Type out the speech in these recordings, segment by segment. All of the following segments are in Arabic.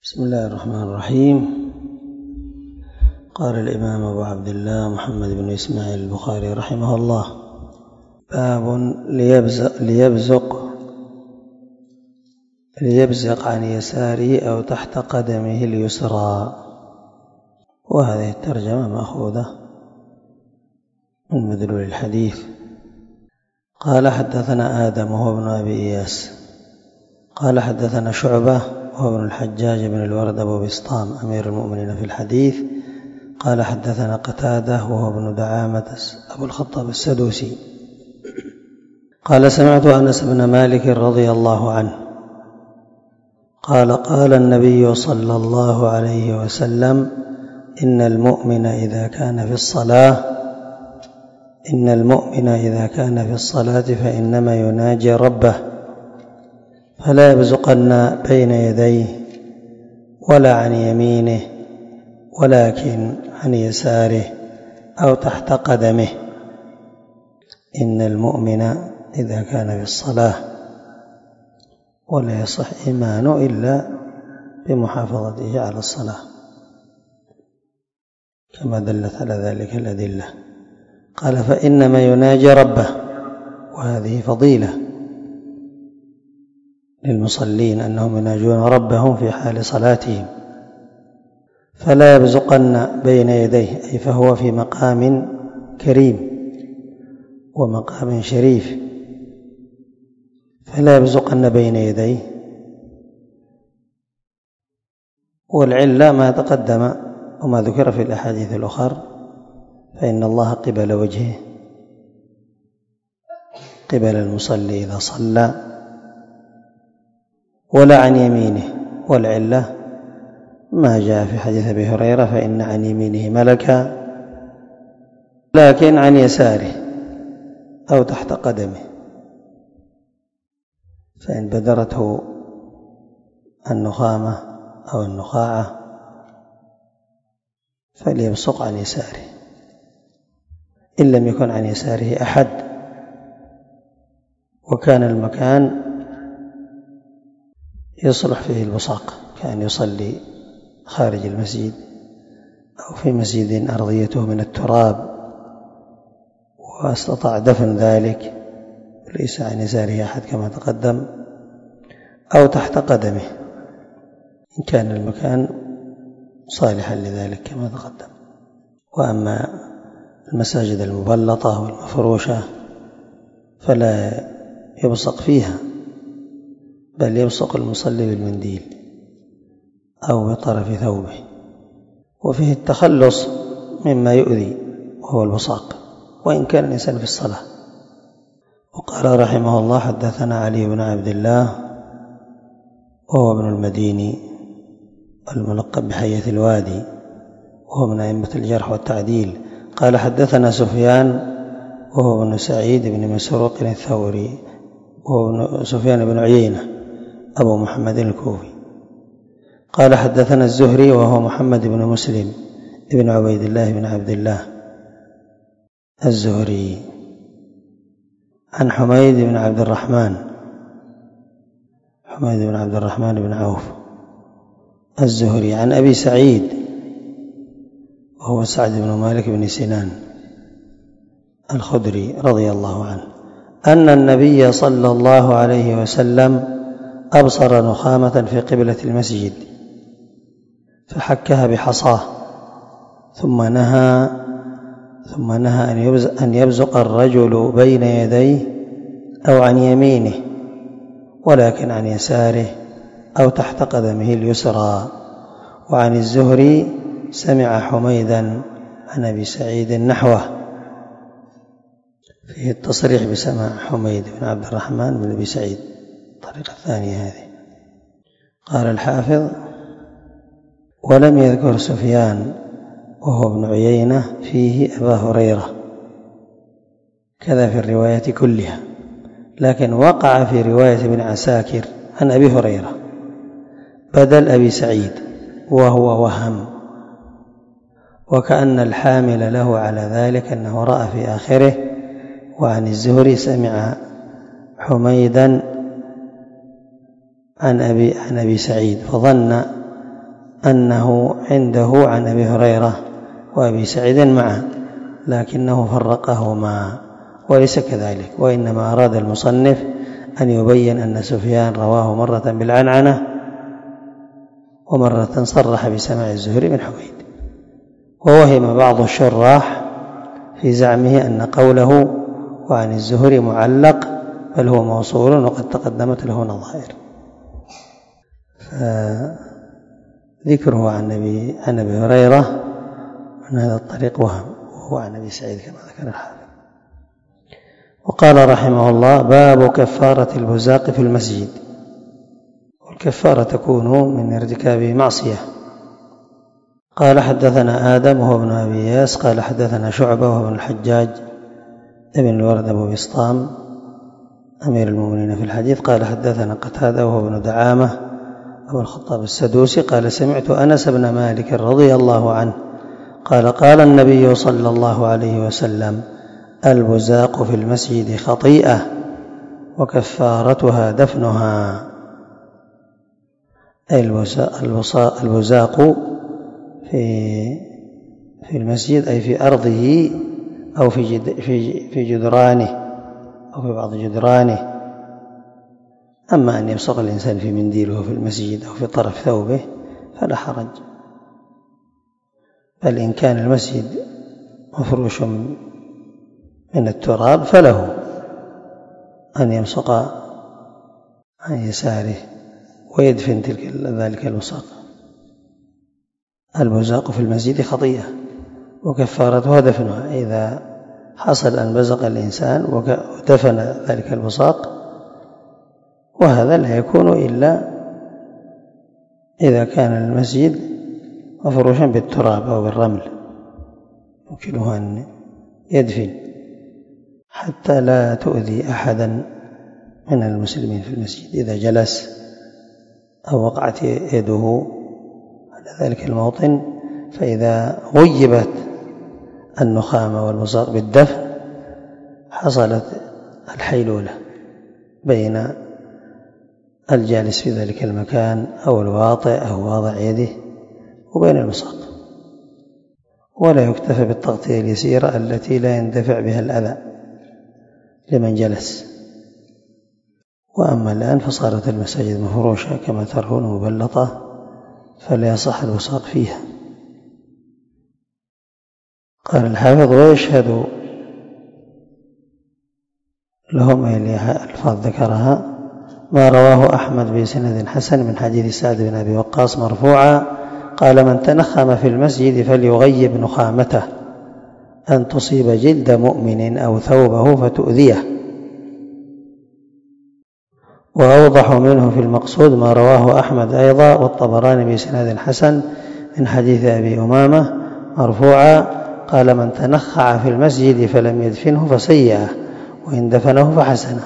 بسم الله الرحمن الرحيم. قال الإمام أبو عبد الله محمد بن إسماعيل البخاري رحمه الله: باب ليبزق عن يساره أو تحت قدمه اليسرى. وهذه الترجمة مأخوذة من مدلول الحديث. قال: حدثنا آدم وهو ابن أبي إياس قال: حدثنا شعبة وهو ابن الحجاج بن الورد أبو بسطام أمير المؤمنين في الحديث قال: حدثنا قتادة وهو ابن دعامة أبو الخطاب السدوسي قال: سمعت أنس بن مالك رضي الله عنه قال: قال النبي صلى الله عليه وسلم: إن المؤمن إذا كان في الصلاة فإنما يناجي ربه فلا يبزقن بين يديه ولا عن يمينه ولكن عن يساره أو تحت قدمه. إن المؤمن إذا كان في الصلاة، ولا يصح إيمانه إلا بمحافظته على الصلاة كما دلت على ذلك الأدلة. قال: فإنما يناجي ربه، وهذه فضيلة للمصلين أنهم يناجون ربهم في حال صلاتهم. فلا يبزقن بين يديه، أي فهو في مقام كريم ومقام شريف، فلا يبزقن بين يديه. والعلة ما تقدم وما ذكر في الأحاديث الأخرى، فإن الله قبل وجهه قبل المصلي إذا صلى، ولا عن يمينه. والعلة ما جاء في حديث أبي هريرة: فإن عن يمينه ملكا، لكن عن يساره أو تحت قدمه. فإن بدرته النخامة أو النخاعة فليبصق عن يساره، إن لم يكن عن يساره أحد وكان المكان يصلح فيه البصاق، كان يصلي خارج المسجد أو في مسجد أرضيته من التراب واستطاع دفن ذلك ليس عن يساره أحد كما تقدم، أو تحت قدمه إن كان المكان صالحا لذلك كما تقدم. وأما المساجد المبلطة والمفروشة فلا يبصق فيها، بل يبصق المصلي بالمنديل أو بطرف ثوبه، وفيه التخلص مما يؤذي وهو البصاق وإن كان الإنسان في الصلاة. وقال رحمه الله: حدثنا علي بن عبد الله وهو ابن المديني الملقب بحية الوادي، وهو من أئمة الجرح والتعديل. قال: حدثنا سفيان وهو ابن سعيد بن مسروق الثوري، وهو سفيان بن عيينة أبو محمد الكوفي. قال: حدثنا الزهري وهو محمد بن مسلم ابن عبيد الله بن عبد الله الزهري عن حميد بن عبد الرحمن بن عوف الزهري عن أبي سعيد وهو سعد بن مالك بن سنان الخدري رضي الله عنه أن النبي صلى الله عليه وسلم أبصر نخامة في قبلة المسجد فحكها بحصاه، ثم نهى أن يبزق الرجل بين يديه أو عن يمينه ولكن عن يساره أو تحت قدمه اليسرى. وعن الزهري: سمع حميدا عن أبي سعيد نحوه. فيه التصريح بسماع حميد بن عبد الرحمن بن أبي سعيد، الطريقة الثانية هذه. قال الحافظ: ولم يذكر سفيان وهو ابن عيينة فيه أبا هريرة كذا في الرواية كلها، لكن وقع في رواية ابن عساكر عن أبي هريرة بدل أبي سعيد وهو وهم، وكأن الحامل له على ذلك أنه رأى في آخره: وعن الزهري سمع حميدا عن أبي سعيد، فظن أنه عنده عن أبي هريرة وأبي سعيد معا، لكنه فرقهما وليس كذلك، وإنما أراد المصنف أن يبين أن سفيان رواه مرة بالعنعنة ومرة صرح بسماع الزهري من حميد. ووهم بعض الشراح في زعمه أن قوله وعن الزهري معلق، بل هو موصول وقد تقدمت له نظائر. فذكره عن أبي هريرة من هذا الطريق وهم، وهو عن أبي سعيد كما ذكر الحافظ. وقال رحمه الله: باب كفارة البزاق في المسجد. والكفارة تكون من ارتكاب معصية. قال حدثنا آدم وهو ابن أبي إياس قال حدثنا شعبة وهو ابن الحجاج ابن الورد أبو بسطام أمير المؤمنين في الحديث قال حدثنا قتادة وهو ابن دعامة أبو الخطاب السدوسي قال سمعت أنس بن مالك رضي الله عنه قال قال النبي صلى الله عليه وسلم: البزاق في المسجد خطيئة وكفارتها دفنها. أي البزاق في المسجد أي في أرضه أو في جدرانه أو في بعض جدرانه. أما أن يبصق الإنسان في منديله في المسجد أو في طرف ثوبه فلا حرج، بل إن كان المسجد مفروش من التراب فله أن يبصق عن يساره ويدفن ذلك البصاق. البزاق في المسجد خطيئة وكفارتها دفنها. إذا حصل أن بزق الإنسان ودفن ذلك البصاق، وهذا لا يكون إلا إذا كان المسجد مفروشا بالتراب أو بالرمل، يمكنه أن يدفن حتى لا تؤذي أحدا من المسلمين في المسجد إذا جلس أو وقعت يده على ذلك الموطن. فإذا غيبت النخامة والبصاق بالدفن حصلت الحيلولة بين الجالس في ذلك المكان أو الواطئ أو واضع يده وبين البصاق. ولا يكتفى بالتغطية اليسيرة التي لا يندفع بها الأذى لمن جلس. وأما الآن فصارت المساجد مفروشة كما ترون مبلطة، فلا يصح البصاق فيها. قال الحافظ: ويشهد لهم الفاظ ذكرها ما رواه أحمد بسند حسن من حديث سعد بن أبي وقاص مرفوعا قال: من تنخم في المسجد فليغيب نخامته أن تصيب جلد مؤمن أو ثوبه فتؤذيه. وأوضح منه في المقصود ما رواه أحمد أيضا والطبراني بسند حسن من حديث أبي أمامة مرفوعا قال: من تنخع في المسجد فلم يدفنه فسيئه وإن دفنه فحسنه.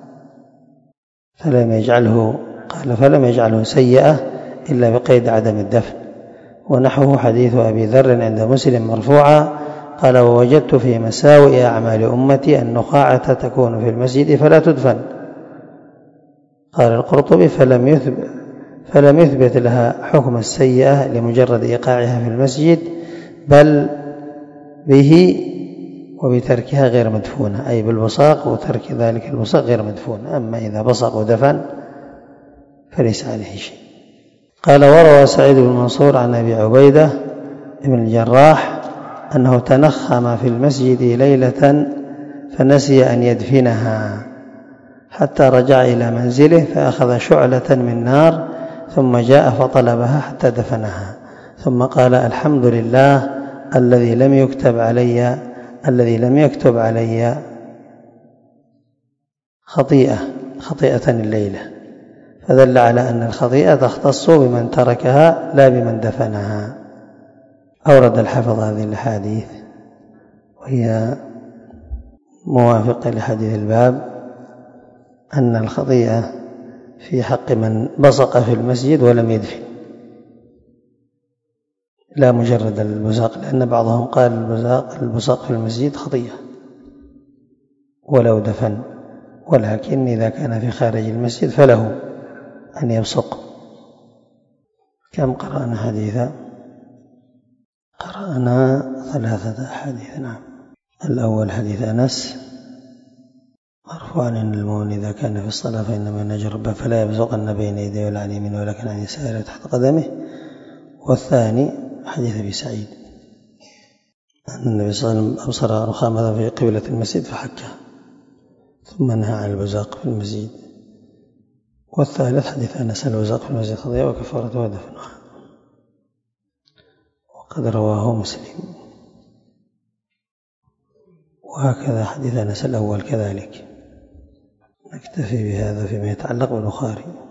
فلم يجعله سيئة إلا بقيد عدم الدفن. ونحوه حديث أبي ذر عند مسلم مرفوعا قال: ووجدت في مساوئ أعمال أمتي النخاعة تكون في المسجد فلا تدفن. قال القرطبي: فلم يثبت لها حكم السيئة لمجرد إيقاعها في المسجد، بل به وبتركها غير مدفونة، أي بالبصاق وترك ذلك البصاق غير مدفون. أما إذا بصق ودفن فليس عليه شيء. قال: وروى سعيد بن منصور عن أبي عبيدة بن الجراح أنه تنخم في المسجد ليلة فنسي أن يدفنها حتى رجع إلى منزله فأخذ شعلة من نار ثم جاء فطلبها حتى دفنها، ثم قال: الحمد لله الذي لم يكتب علي خطيئة الليلة. فدل على أن الخطيئة تختص بمن تركها لا بمن دفنها. أورد الحافظ هذه الأحاديث وهي موافقة لحديث الباب أن الخطيئة في حق من بصق في المسجد ولم يدفن، لا مجرد البزاق، لأن بعضهم قال البزاق في المسجد خطيئة ولو دفن، ولكن إذا كان في خارج المسجد فله أن يبصق. كم قرأنا حديثا؟ قرأنا 3 أحاديث. نعم. الأول حديث أنس مرفوعا إن المؤمن إذا كان في الصلاة فإنما نجرب فلا يبزقن بين يديه ولا عن يمينه ولكن عن يساره تحت قدمه. والثاني حديث أبي سعيد أن النبي صلى الله عليه وسلم أبصر رخامة في قبلة المسجد فحكها ثم نهى عن البزاق في المسجد. والثالث حديث أنس البزاق في المسجد خطيئة وكفارته ودفنها، وقد رواه مسلم. وهكذا حديث أنس الأول كذلك. نكتفي بهذا فيما يتعلق بالبخاري.